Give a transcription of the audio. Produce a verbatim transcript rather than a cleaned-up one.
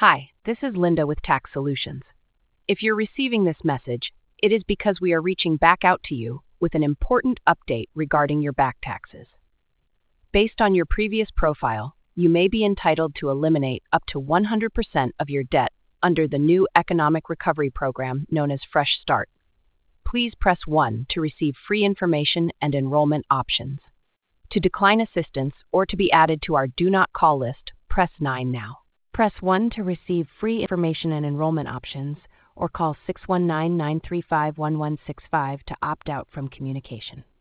Hi, this is Linda with Tax Solutions. If you're receiving this message, it is because we are reaching back out to you with an important update regarding your back taxes. Based on your previous profile, you may be entitled to eliminate up to one hundred percent of your debt under the new economic recovery program known as Fresh Start. Please press one to receive free information and enrollment options. To decline assistance or to be added to our Do Not Call list, press nine now. Press one to receive free information and enrollment options, or call six one nine, nine three five, one one six five to opt out from communication.